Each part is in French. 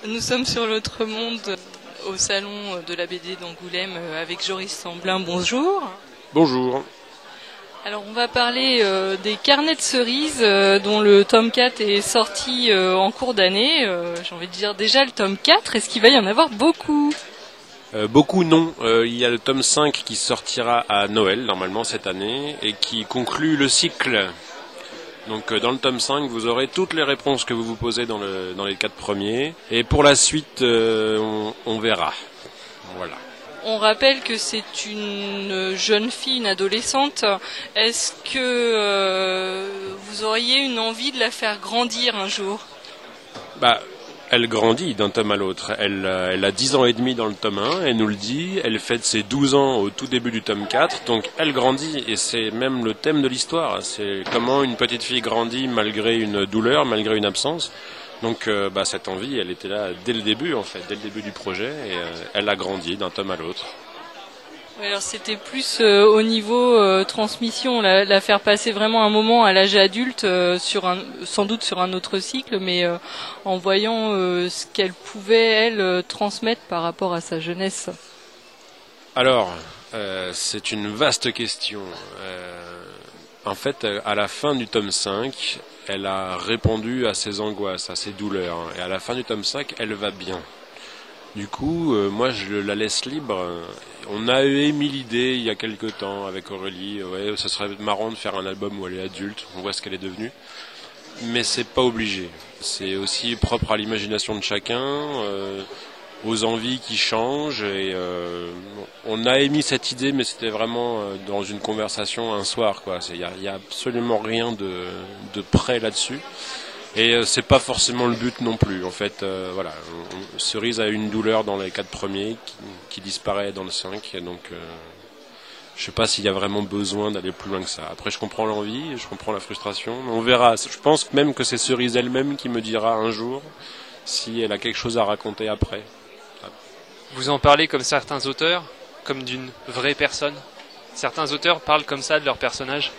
Nous sommes sur l'autre monde au salon de la BD d'Angoulême avec Joris Samblin. Bonjour. Bonjour. Alors on va parler des carnets de cerises dont le tome 4 est sorti en cours d'année. J'ai envie de dire déjà le tome 4, est-ce qu'il va y en avoir beaucoup ? Beaucoup non. Il y a le tome 5 qui sortira à Noël normalement cette année et qui conclut le cycle. Donc dans le tome 5, vous aurez toutes les réponses que vous vous posez dans les 4 premiers. Et pour la suite, on verra. Voilà. On rappelle que c'est une jeune fille, une adolescente. Est-ce que vous auriez une envie de la faire grandir un jour ? Elle grandit d'un tome à l'autre. Elle a 10 ans et demi dans le tome 1, elle nous le dit. Elle fête ses 12 ans au tout début du tome 4. Donc elle grandit et c'est même le thème de l'histoire. C'est comment une petite fille grandit malgré une douleur, malgré une absence. Donc cette envie, elle était là dès le début en fait, dès le début du projet. Et elle a grandi d'un tome à l'autre. Alors c'était plus au niveau transmission, la faire passer vraiment un moment à l'âge adulte, sans doute sur un autre cycle, mais en voyant ce qu'elle pouvait, elle, transmettre par rapport à sa jeunesse. Alors, c'est une vaste question. En fait, à la fin du tome 5, elle a répondu à ses angoisses, à ses douleurs. Et à la fin du tome 5, elle va bien. Du coup, moi, je la laisse libre. On a émis l'idée il y a quelque temps avec Aurélie. Ouais, ça serait marrant de faire un album où elle est adulte. On voit ce qu'elle est devenue. Mais c'est pas obligé. C'est aussi propre à l'imagination de chacun, aux envies qui changent. Et on a émis cette idée, mais c'était vraiment dans une conversation un soir, quoi. Il y a absolument rien de prêt là-dessus. Et c'est pas forcément le but non plus. En fait, voilà, Cerise a une douleur dans les 4 premiers qui disparaît dans le 5. Et donc, je sais pas s'il y a vraiment besoin d'aller plus loin que ça. Après, je comprends l'envie, je comprends la frustration. On verra. Je pense même que c'est Cerise elle-même qui me dira un jour si elle a quelque chose à raconter après. Vous en parlez comme certains auteurs, comme d'une vraie personne. Certains auteurs parlent comme ça de leur personnage.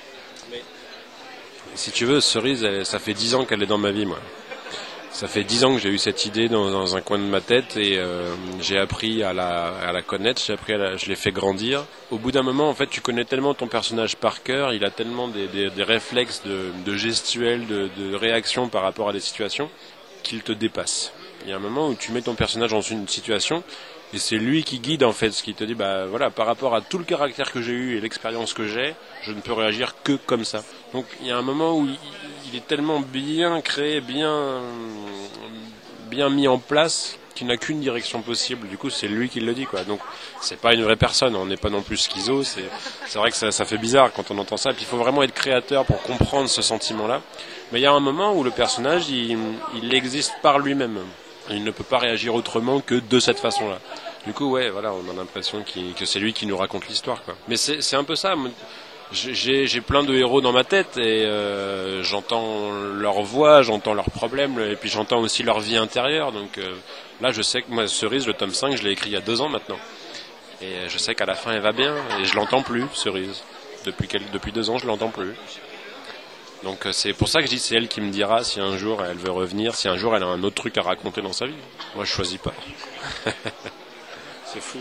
Si tu veux, Cerise, ça fait 10 ans qu'elle est dans ma vie, moi. Ça fait 10 ans que j'ai eu cette idée dans un coin de ma tête et j'ai appris à la connaître, je l'ai fait grandir. Au bout d'un moment, en fait, tu connais tellement ton personnage par cœur, il a tellement des réflexes de gestuels, de réactions par rapport à des situations qu'il te dépasse. Il y a un moment où tu mets ton personnage dans une situation et c'est lui qui guide en fait, ce qui te dit voilà, par rapport à tout le caractère que j'ai eu et l'expérience que j'ai, je ne peux réagir que comme ça. Donc il y a un moment où il est tellement bien créé, bien mis en place qu'il n'a qu'une direction possible. Du coup, c'est lui qui le dit, quoi. Donc c'est pas une vraie personne, on n'est pas non plus schizo, c'est vrai que ça fait bizarre quand on entend ça. Puis il faut vraiment être créateur pour comprendre ce sentiment-là. Mais il y a un moment où le personnage, il existe par lui-même. Il ne peut pas réagir autrement que de cette façon-là. Du coup, ouais, voilà, on a l'impression que c'est lui qui nous raconte l'histoire, quoi. Mais c'est un peu ça. J'ai plein de héros dans ma tête et j'entends leur voix, j'entends leurs problèmes et puis j'entends aussi leur vie intérieure. Donc là, je sais que moi, Cerise, le tome 5, je l'ai écrit il y a 2 ans maintenant. Et je sais qu'à la fin, elle va bien et je l'entends plus, Cerise. Depuis 2 ans, je l'entends plus. Donc c'est pour ça que je dis c'est elle qui me dira si un jour elle veut revenir, si un jour elle a un autre truc à raconter dans sa vie. Moi je choisis pas. C'est fou.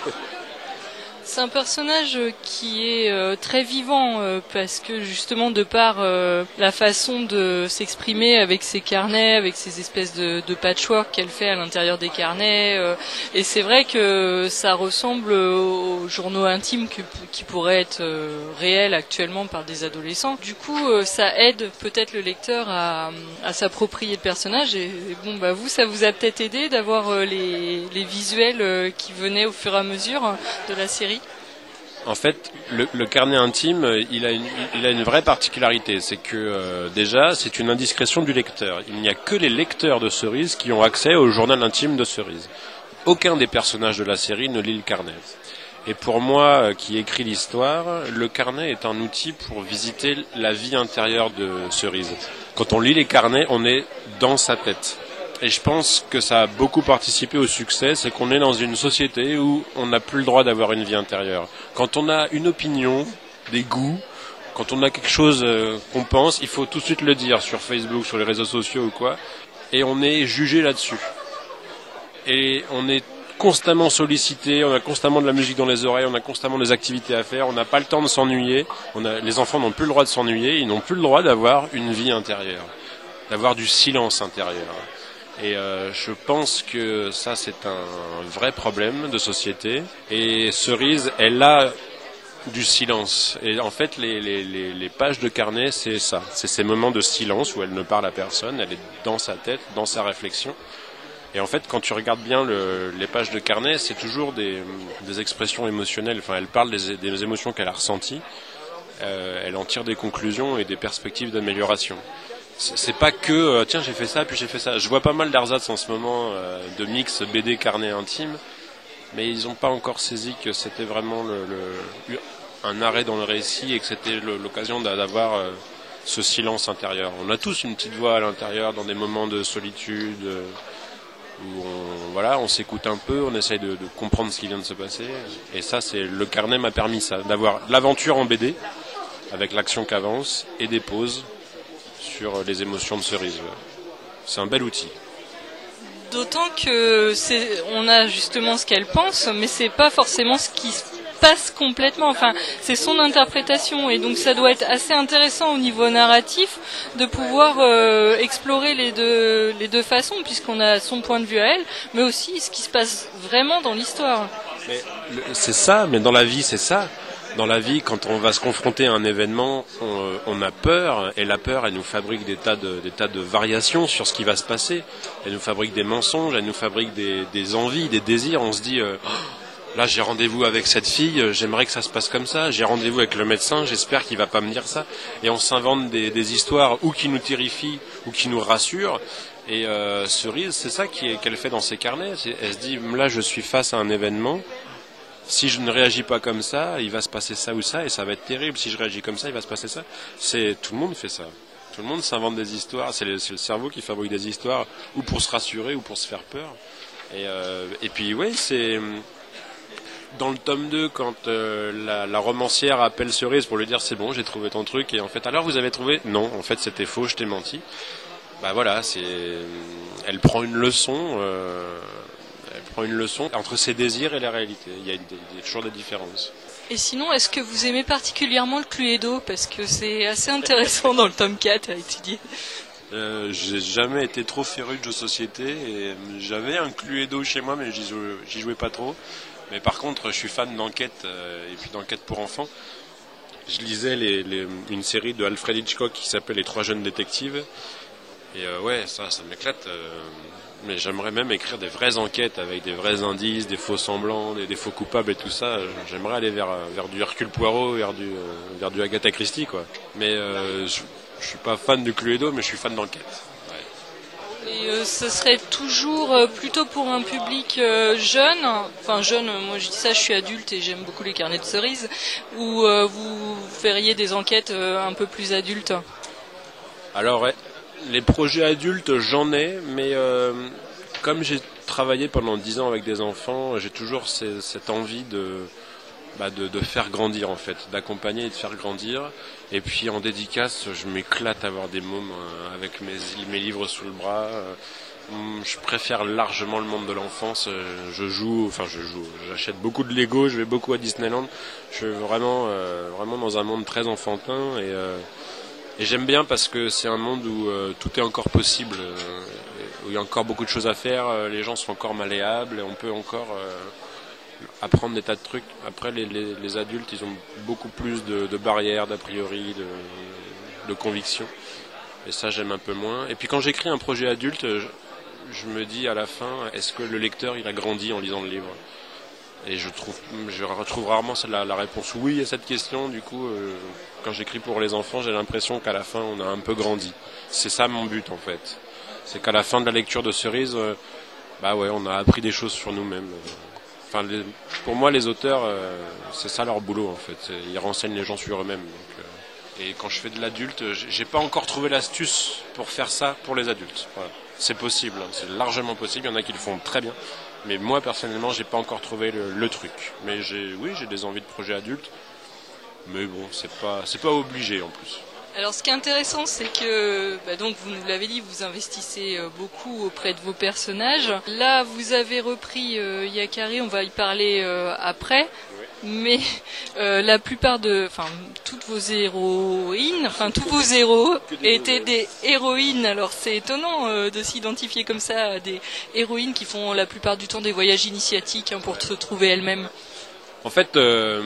C'est un personnage qui est très vivant parce que justement de par la façon de s'exprimer avec ses carnets, avec ces espèces de patchwork qu'elle fait à l'intérieur des carnets. Et c'est vrai que ça ressemble aux journaux intimes qui pourraient être réels actuellement par des adolescents. Du coup, ça aide peut-être le lecteur à s'approprier le personnage. Et bon, vous, ça vous a peut-être aidé d'avoir les visuels qui venaient au fur et à mesure de la série. En fait, le carnet intime, il a une vraie particularité, c'est que déjà, c'est une indiscrétion du lecteur. Il n'y a que les lecteurs de Cerise qui ont accès au journal intime de Cerise. Aucun des personnages de la série ne lit le carnet. Et pour moi, qui écris l'histoire, le carnet est un outil pour visiter la vie intérieure de Cerise. Quand on lit les carnets, on est dans sa tête. Et je pense que ça a beaucoup participé au succès, c'est qu'on est dans une société où on n'a plus le droit d'avoir une vie intérieure. Quand on a une opinion, des goûts, quand on a quelque chose qu'on pense, il faut tout de suite le dire sur Facebook, sur les réseaux sociaux ou quoi, et on est jugé là-dessus. Et on est constamment sollicité, on a constamment de la musique dans les oreilles, on a constamment des activités à faire, on n'a pas le temps de s'ennuyer. Les enfants n'ont plus le droit de s'ennuyer, ils n'ont plus le droit d'avoir une vie intérieure, d'avoir du silence intérieur. Et je pense que ça, c'est un vrai problème de société. Et Cerise, elle a du silence. Et en fait, les pages de carnet, c'est ça. C'est ces moments de silence où elle ne parle à personne, elle est dans sa tête, dans sa réflexion. Et en fait, quand tu regardes bien les pages de carnet, c'est toujours des expressions émotionnelles. Enfin, elle parle des émotions qu'elle a ressenties. Elle en tire des conclusions et des perspectives d'amélioration. C'est pas que tiens, j'ai fait ça, puis j'ai fait ça. Je vois pas mal d'ersatz en ce moment de mix BD carnet intime, mais ils n'ont pas encore saisi que c'était vraiment un arrêt dans le récit et que c'était l'occasion d'avoir ce silence intérieur. On a tous une petite voix à l'intérieur dans des moments de solitude où on s'écoute un peu, on essaye de comprendre ce qui vient de se passer. Et ça, le carnet m'a permis ça, d'avoir l'aventure en BD avec l'action qui avance et des pauses sur les émotions de Cerise. C'est un bel outil. D'autant que on a justement ce qu'elle pense, mais c'est pas forcément ce qui se passe complètement. Enfin, c'est son interprétation, et donc ça doit être assez intéressant au niveau narratif de pouvoir explorer les deux façons, puisqu'on a son point de vue à elle, mais aussi ce qui se passe vraiment dans l'histoire. C'est ça, mais dans la vie, c'est ça. Dans la vie, quand on va se confronter à un événement, on a peur, et la peur, elle nous fabrique des tas de variations sur ce qui va se passer. Elle nous fabrique des mensonges, elle nous fabrique des envies, des désirs. On se dit, là j'ai rendez-vous avec cette fille, j'aimerais que ça se passe comme ça. J'ai rendez-vous avec le médecin, j'espère qu'il va pas me dire ça. Et on s'invente des histoires ou qui nous terrifient ou qui nous rassurent. Et Cerise, c'est ça qu'elle fait dans ses carnets. Elle se dit, là je suis face à un événement. Si je ne réagis pas comme ça, il va se passer ça ou ça, et ça va être terrible. Si je réagis comme ça, il va se passer ça. Tout le monde fait ça. Tout le monde s'invente des histoires. C'est le cerveau qui fabrique des histoires, ou pour se rassurer, ou pour se faire peur. Et puis, oui, c'est dans le tome 2, quand la romancière appelle Cerise pour lui dire c'est bon, j'ai trouvé ton truc, et en fait, alors vous avez trouvé? Non, en fait, c'était faux, je t'ai menti. Bah voilà, elle prend une leçon. Elle prend une leçon entre ses désirs et la réalité. Il y a toujours des différences. Et sinon, est-ce que vous aimez particulièrement le Cluedo? Parce que c'est assez intéressant dans le tome 4 à étudier. J'ai jamais été trop féru de jeux de société. Et j'avais un Cluedo chez moi, mais j'y jouais pas trop. Mais par contre, je suis fan d'enquête, et puis d'enquête pour enfants. Je lisais une série de Alfred Hitchcock qui s'appelle Les 3 jeunes détectives. Et ouais, ça m'éclate. Mais j'aimerais même écrire des vraies enquêtes avec des vrais indices, des faux semblants, des faux coupables et tout ça. J'aimerais aller vers du Hercule Poirot, vers du Agatha Christie, quoi. Mais je suis pas fan du Cluedo, mais je suis fan d'enquête. Ouais. Et ce serait toujours plutôt pour un public jeune, enfin jeune, moi je dis ça, je suis adulte et j'aime beaucoup les carnets de Cerise, ou vous feriez des enquêtes un peu plus adultes? Alors ouais. Les projets adultes, j'en ai, mais comme j'ai travaillé pendant 10 ans avec des enfants, j'ai toujours cette envie de faire grandir, en fait, d'accompagner et de faire grandir. Et puis en dédicace, je m'éclate à avoir des mômes avec mes livres sous le bras. Je préfère largement le monde de l'enfance. J'achète beaucoup de Lego, je vais beaucoup à Disneyland. Je suis vraiment dans un monde très enfantin, et j'aime bien parce que c'est un monde où tout est encore possible, où il y a encore beaucoup de choses à faire, les gens sont encore malléables, et on peut encore apprendre des tas de trucs. Après, les adultes, ils ont beaucoup plus de barrières, d'a priori, de convictions. Et ça, j'aime un peu moins. Et puis quand j'écris un projet adulte, je me dis à la fin, est-ce que le lecteur, il a grandi en lisant le livre ? Et je retrouve rarement la réponse oui à cette question. Du coup, quand j'écris pour les enfants, j'ai l'impression qu'à la fin, on a un peu grandi. C'est ça mon but, en fait. C'est qu'à la fin de la lecture de Cerise, on a appris des choses sur nous-mêmes. Enfin, pour moi, les auteurs, c'est ça leur boulot, en fait. Ils renseignent les gens sur eux-mêmes. Et quand je fais de l'adulte, j'ai pas encore trouvé l'astuce pour faire ça pour les adultes. Voilà. C'est possible, c'est largement possible. Il y en a qui le font très bien. Mais moi, personnellement, j'ai pas encore trouvé le truc. Mais j'ai des envies de projet adulte. Mais bon, c'est pas obligé en plus. Alors ce qui est intéressant, c'est que donc vous nous l'avez dit, vous investissez beaucoup auprès de vos personnages. Là, vous avez repris Yakari, on va y parler après. Mais la plupart toutes vos héroïnes, tous vos héros étaient des héroïnes. Alors c'est étonnant de s'identifier comme ça à des héroïnes qui font la plupart du temps des voyages initiatiques pour se trouver elles-mêmes. En fait,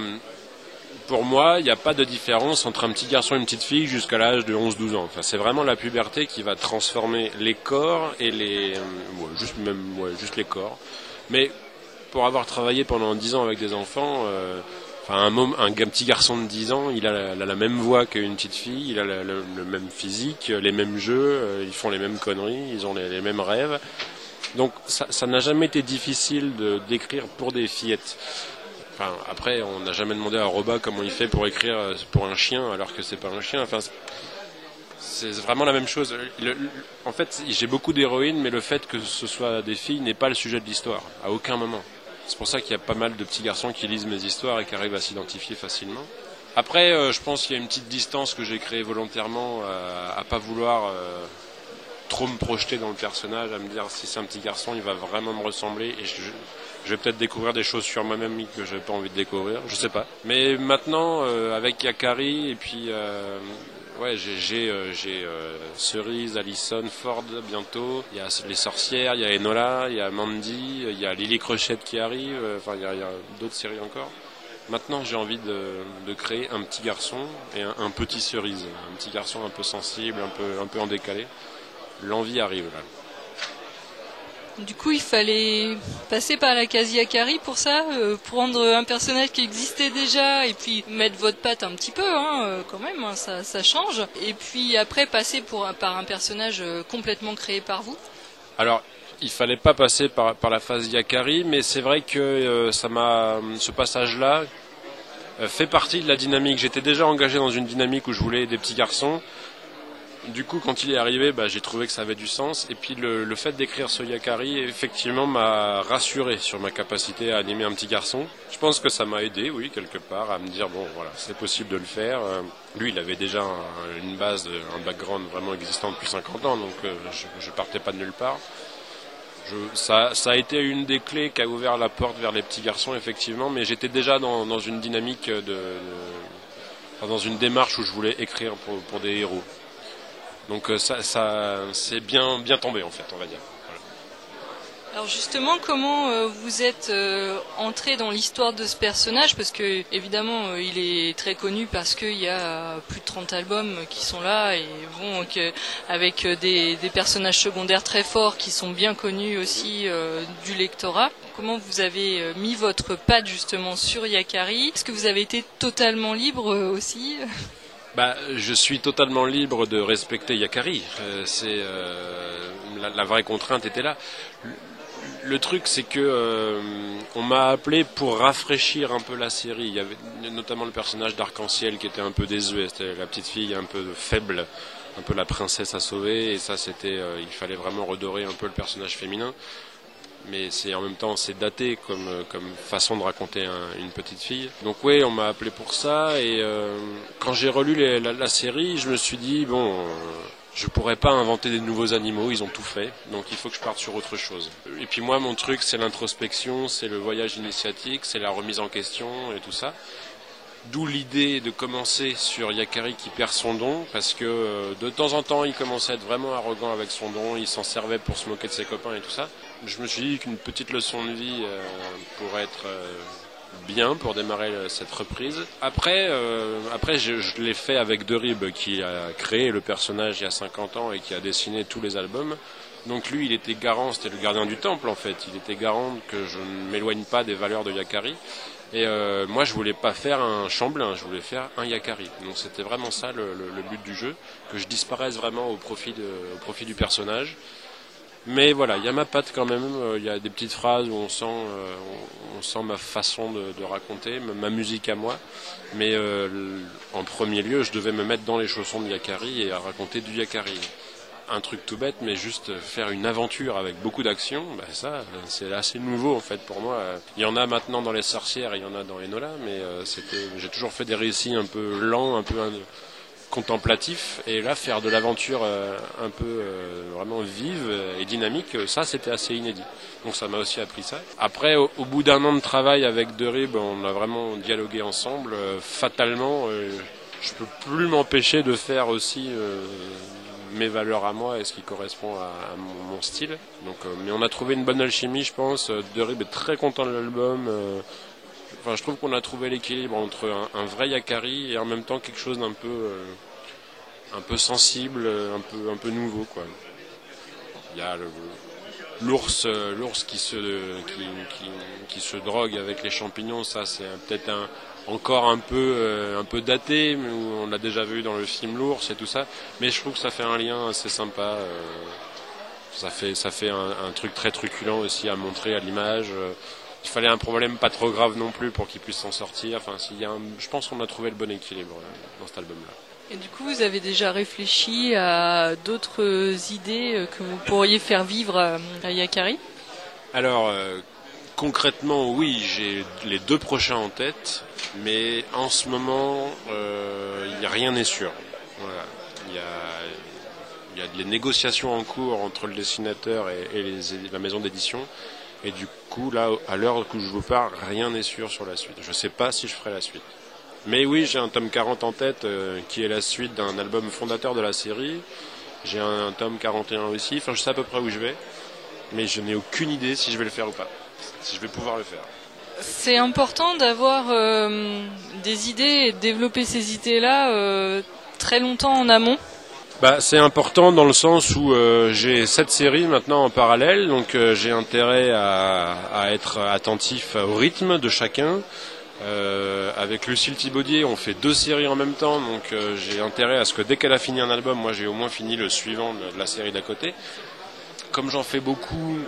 pour moi, il n'y a pas de différence entre un petit garçon et une petite fille jusqu'à l'âge de 11-12 ans. Enfin, c'est vraiment la puberté qui va transformer les corps et juste les corps. Mais pour avoir travaillé pendant 10 ans avec des enfants, un petit garçon de 10 ans, il a la même voix qu'une petite fille, il a le même physique, les mêmes jeux, ils font les mêmes conneries, ils ont les mêmes rêves. Donc ça n'a jamais été difficile d'écrire pour des fillettes. Enfin, après, on n'a jamais demandé à Roba comment il fait pour écrire pour un chien alors que c'est pas un chien. Enfin, c'est vraiment la même chose. En fait, j'ai beaucoup d'héroïnes, mais le fait que ce soit des filles n'est pas le sujet de l'histoire, à aucun moment. C'est pour ça qu'il y a pas mal de petits garçons qui lisent mes histoires et qui arrivent à s'identifier facilement. Après, je pense qu'il y a une petite distance que j'ai créée volontairement à pas vouloir trop me projeter dans le personnage, à me dire si c'est un petit garçon, il va vraiment me ressembler et je vais peut-être découvrir des choses sur moi-même que je n'ai pas envie de découvrir, je sais pas. Mais maintenant, avec Yakari et puis j'ai Cerise, Allison, Ford bientôt. Il y a les sorcières, il y a Enola, il y a Mandy, il y a Lily Crochette qui arrive. Il y a d'autres séries encore. Maintenant, j'ai envie de créer un petit garçon et un petit Cerise, un petit garçon un peu sensible, un peu en décalé. L'envie arrive là. Du coup, il fallait passer par la case Yakari pour ça, prendre un personnage qui existait déjà et puis mettre votre patte un petit peu, quand même, ça change. Et puis après, passer par un personnage complètement créé par vous. Alors, il fallait pas passer par la phase Yakari, mais c'est vrai que ce passage-là fait partie de la dynamique. J'étais déjà engagé dans une dynamique où je voulais des petits garçons. Du coup, quand il est arrivé, j'ai trouvé que ça avait du sens. Et puis le fait d'écrire ce Yakari, effectivement, m'a rassuré sur ma capacité à animer un petit garçon. Je pense que ça m'a aidé, oui, quelque part, à me dire, bon, voilà, c'est possible de le faire. Lui, il avait déjà une base, un background vraiment existant depuis 50 ans, donc je partais pas de nulle part. Ça a été une des clés qui a ouvert la porte vers les petits garçons, effectivement, mais j'étais déjà dans une dynamique, dans une démarche où je voulais écrire pour des héros. Donc ça c'est bien tombé en fait, on va dire. Voilà. Alors justement, comment vous êtes entré dans l'histoire de ce personnage? Parce que évidemment, il est très connu parce qu'il y a plus de 30 albums qui sont là et avec des personnages secondaires très forts qui sont bien connus aussi du lectorat. Comment vous avez mis votre patte justement sur Yakari? Est-ce que vous avez été totalement libre aussi? Je suis totalement libre de respecter Yakari. La vraie contrainte était là. Le truc, c'est que on m'a appelé pour rafraîchir un peu la série. Il y avait notamment le personnage d'Arc-en-Ciel qui était un peu désuet. C'était la petite fille un peu faible, un peu la princesse à sauver. Et ça, il fallait vraiment redorer un peu le personnage féminin. Mais en même temps c'est daté comme façon de raconter une petite fille. Donc oui, on m'a appelé pour ça et quand j'ai relu la série, je me suis dit je pourrais pas inventer des nouveaux animaux, ils ont tout fait, donc il faut que je parte sur autre chose. Et puis moi mon truc c'est l'introspection, c'est le voyage initiatique, c'est la remise en question et tout ça. D'où l'idée de commencer sur Yakari qui perd son don, parce que de temps en temps il commençait à être vraiment arrogant avec son don, il s'en servait pour se moquer de ses copains et tout ça. Je me suis dit qu'une petite leçon de vie pourrait être bien pour démarrer cette reprise. Après je l'ai fait avec Derib qui a créé le personnage il y a 50 ans et qui a dessiné tous les albums. Donc lui il était garant, c'était le gardien du temple en fait, il était garant que je ne m'éloigne pas des valeurs de Yakari. Et moi je voulais pas faire un Chamblin, je voulais faire un Yakari. Donc c'était vraiment ça le but du jeu, que je disparaisse vraiment au profit du personnage. Mais voilà, il y a ma patte quand même, il y a des petites phrases où on sent ma façon de raconter, ma musique à moi. Mais en premier lieu, je devais me mettre dans les chaussons de Yakari et à raconter du Yakari. Un truc tout bête, mais juste faire une aventure avec beaucoup d'action, ça, c'est assez nouveau en fait pour moi. Il y en a maintenant dans Les Sorcières, il y en a dans Enola, mais j'ai toujours fait des récits un peu lents, un contemplatif, et là faire de l'aventure un peu vraiment vive et dynamique, ça c'était assez inédit. Donc ça m'a aussi appris ça. Après, au bout d'un an de travail avec Derib, on a vraiment dialogué ensemble. Fatalement, je peux plus m'empêcher de faire aussi mes valeurs à moi et ce qui correspond à mon style. Donc, mais on a trouvé une bonne alchimie, je pense. Derib est très content de l'album. Enfin, je trouve qu'on a trouvé l'équilibre entre un vrai Yakari et en même temps quelque chose d'un un peu sensible, un peu nouveau, quoi. Il y a l'ours qui se drogue avec les champignons, ça c'est peut-être encore un peu daté, mais on l'a déjà vu dans le film L'ours et tout ça. Mais je trouve que ça fait un lien assez sympa. Ça fait un truc très truculent aussi à montrer à l'image. Il fallait un problème pas trop grave non plus pour qu'il puisse s'en sortir. Enfin, je pense qu'on a trouvé le bon équilibre dans cet album-là. Et du coup, vous avez déjà réfléchi à d'autres idées que vous pourriez faire vivre à Yakari ? Alors, concrètement, oui, j'ai les 2 prochains en tête, mais en ce moment, rien n'est sûr. Voilà. Il y a des négociations en cours entre le dessinateur et la maison d'édition. Et du coup, là, à l'heure où je vous parle, rien n'est sûr sur la suite. Je ne sais pas si je ferai la suite. Mais oui, j'ai un tome 40 en tête qui est la suite d'un album fondateur de la série. J'ai un tome 41 aussi. Enfin, je sais à peu près où je vais. Mais je n'ai aucune idée si je vais le faire ou pas. Si je vais pouvoir le faire. C'est important d'avoir des idées et de développer ces idées-là très longtemps en amont. C'est important dans le sens où j'ai 7 séries maintenant en parallèle, donc j'ai intérêt à être attentif au rythme de chacun. Avec Lucille Thibaudier, on fait 2 séries en même temps, donc j'ai intérêt à ce que dès qu'elle a fini un album, moi j'ai au moins fini le suivant de la série d'à côté. Comme j'en fais beaucoup,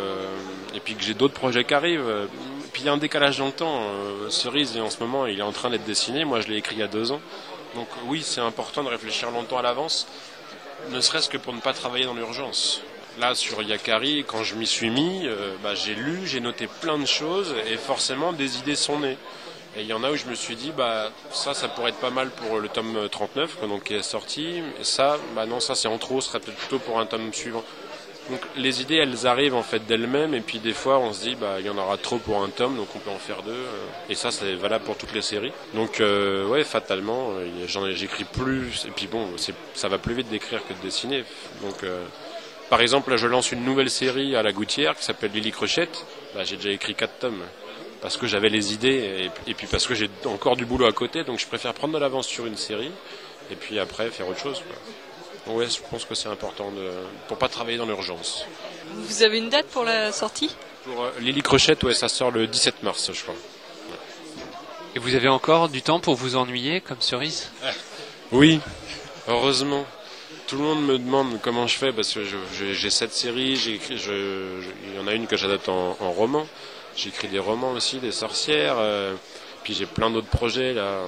et puis que j'ai d'autres projets qui arrivent, puis il y a un décalage dans le temps. Cerise, en ce moment, il est en train d'être dessiné, moi je l'ai écrit il y a 2 ans. Donc oui, c'est important de réfléchir longtemps à l'avance, ne serait-ce que pour ne pas travailler dans l'urgence. Là, sur Yakari, quand je m'y suis mis, j'ai lu, j'ai noté plein de choses, et forcément, des idées sont nées. Et il y en a où je me suis dit, ça pourrait être pas mal pour le tome 39, donc, qui est sorti. Et ça, non, ça c'est en trop, ce serait peut-être plutôt pour un tome suivant. Donc les idées, elles arrivent en fait d'elles-mêmes, et puis des fois on se dit il y en aura trop pour un tome, donc on peut en faire 2, et ça c'est valable pour toutes les séries. Donc ouais, fatalement, j'écris plus, et puis bon, ça va plus vite d'écrire que de dessiner. Donc par exemple, là je lance une nouvelle série à la Gouttière qui s'appelle Lily Crochette. J'ai déjà écrit 4 tomes parce que j'avais les idées, et puis parce que j'ai encore du boulot à côté, donc je préfère prendre de l'avance sur une série et puis après faire autre chose, quoi. Ouais, je pense que c'est important pour pas travailler dans l'urgence. Vous avez une date pour la sortie ? Pour Lily Crochette, ouais, ça sort le 17 mars, je crois. Ouais. Et vous avez encore du temps pour vous ennuyer comme Cerise ? Oui, heureusement. Tout le monde me demande comment je fais parce que j'ai 7 séries, il y en a une que j'adapte en roman. J'écris des romans aussi, des sorcières. Puis j'ai plein d'autres projets là,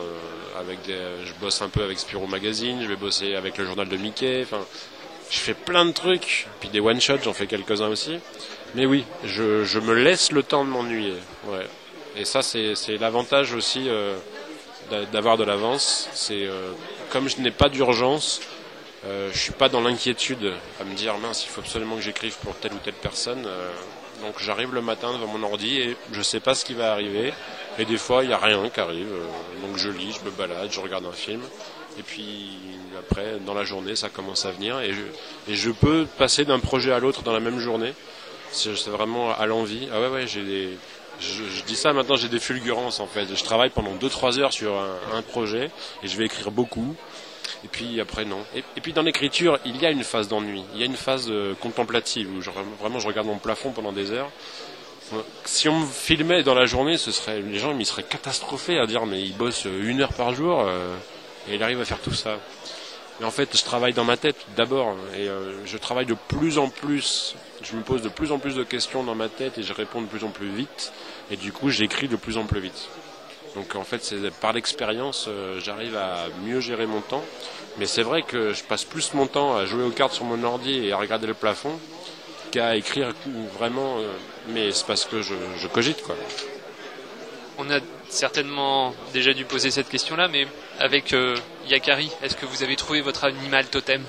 je bosse un peu avec Spirou Magazine, je vais bosser avec le journal de Mickey, enfin, je fais plein de trucs, puis des one-shots, j'en fais quelques-uns aussi. Mais oui, je me laisse le temps de m'ennuyer, ouais. Et ça c'est l'avantage aussi d'avoir de l'avance, c'est comme je n'ai pas d'urgence, je suis pas dans l'inquiétude à me dire mince, il faut absolument que j'écrive pour telle ou telle personne. Donc j'arrive le matin devant mon ordi et je sais pas ce qui va arriver. Et des fois, il n'y a rien qui arrive. Donc je lis, je me balade, je regarde un film. Et puis après, dans la journée, ça commence à venir. Et je peux passer d'un projet à l'autre dans la même journée. C'est vraiment à l'envie. Ah ouais, je dis ça maintenant, j'ai des fulgurances en fait. Je travaille pendant 2-3 heures sur un projet et je vais écrire beaucoup. Et puis après non. Et puis dans l'écriture, il y a une phase d'ennui, il y a une phase contemplative où vraiment je regarde mon plafond pendant des heures. Si on me filmait dans la journée, les gens ils seraient catastrophés à dire mais il bosse 1 heure par jour et il arrive à faire tout ça. Mais en fait, je travaille dans ma tête d'abord et je travaille de plus en plus. Je me pose de plus en plus de questions dans ma tête et je réponds de plus en plus vite. Et du coup, j'écris de plus en plus vite. Donc en fait, c'est par l'expérience, j'arrive à mieux gérer mon temps. Mais c'est vrai que je passe plus mon temps à jouer aux cartes sur mon ordi et à regarder le plafond qu'à écrire vraiment. Mais c'est parce que je cogite, quoi. On a certainement déjà dû poser cette question-là, mais avec Yakari, est-ce que vous avez trouvé votre animal totem?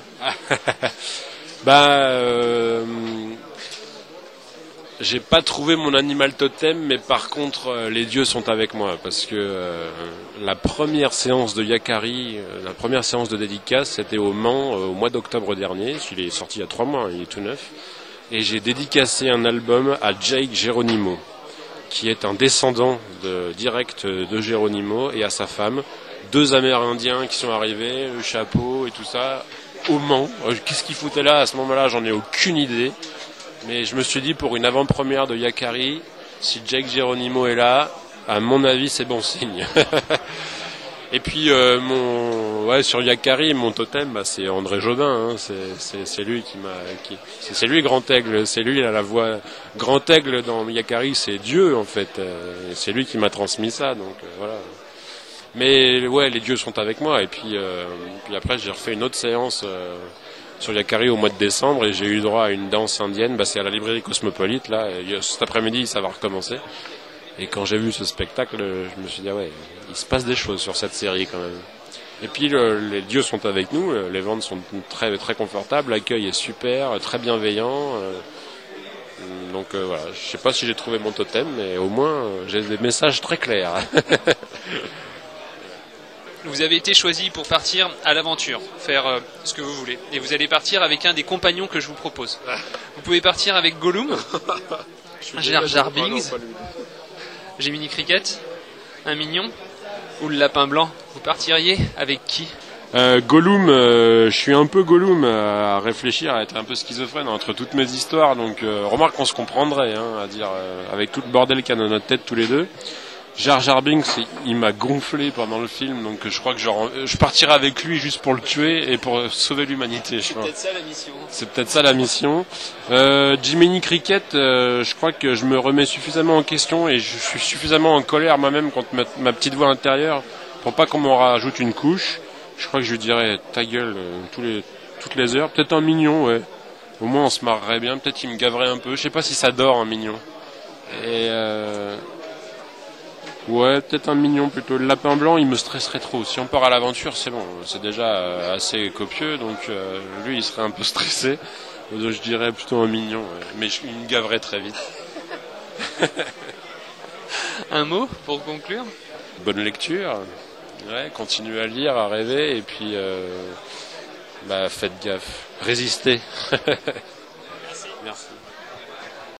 J'ai pas trouvé mon animal totem, mais par contre, les dieux sont avec moi, parce que la première séance de Yakari, la première séance de dédicace, c'était au Mans, au mois d'octobre dernier. Il est sorti il y a 3 mois, il est tout neuf. Et j'ai dédicacé un album à Jake Geronimo, qui est un descendant direct de Geronimo, et à sa femme. 2 Amérindiens qui sont arrivés, le chapeau et tout ça, au Mans. Qu'est-ce qu'ils foutaient là à ce moment-là? J'en ai aucune idée. Mais je me suis dit, pour une avant-première de Yakari, si Jake Geronimo est là, à mon avis, c'est bon signe. Et puis, sur Yakari, mon totem, c'est André Jobin. Hein. C'est lui c'est lui Grand Aigle. C'est lui, il a la voix. Grand Aigle dans Yakari, c'est Dieu, en fait. C'est lui qui m'a transmis ça, donc voilà. Mais ouais, les dieux sont avec moi. Et puis après, j'ai refait une autre séance sur Yakari au mois de décembre, et j'ai eu droit à une danse indienne. C'est à la librairie Cosmopolite, là. Et cet après-midi, ça va recommencer. Et quand j'ai vu ce spectacle, je me suis dit, ouais, il se passe des choses sur cette série quand même. Et puis les dieux sont avec nous, les ventes sont très très confortables, l'accueil est super, très bienveillant. Donc voilà, je sais pas si j'ai trouvé mon totem, mais au moins j'ai des messages très clairs. Vous avez été choisi pour partir à l'aventure, faire ce que vous voulez. Et vous allez partir avec un des compagnons que je vous propose. Vous pouvez partir avec Gollum, Jar Jar Binks, Jiminy Cricket, un mignon, ou le lapin blanc. Vous partiriez avec qui? Gollum, je suis un peu Gollum à réfléchir, à être un peu schizophrène entre toutes mes histoires. Donc remarque qu'on se comprendrait, à dire, avec tout le bordel qu'il y a dans notre tête tous les deux. Jar Jar Binks, il m'a gonflé pendant le film, donc je crois que je partirai avec lui juste pour le tuer et pour sauver l'humanité. C'est peut-être ça la mission. C'est peut-être ça la mission. Jiminy Cricket, je crois que je me remets suffisamment en question et je suis suffisamment en colère moi-même contre ma petite voix intérieure pour pas qu'on m'en rajoute une couche. Je crois que je lui dirais ta gueule toutes les heures. Peut-être un mignon, ouais. Au moins on se marrerait bien. Peut-être qu'il me gaverait un peu. Je sais pas si ça dort un mignon. Et ouais, peut-être un mignon plutôt. Le lapin blanc, il me stresserait trop. Si on part à l'aventure, c'est bon. C'est déjà assez copieux, donc lui, il serait un peu stressé. Donc, je dirais plutôt un mignon, ouais. Mais il me gaverait très vite. Un mot pour conclure? Bonne lecture. Ouais, continuez à lire, à rêver, et puis faites gaffe. Résistez. Merci. Merci.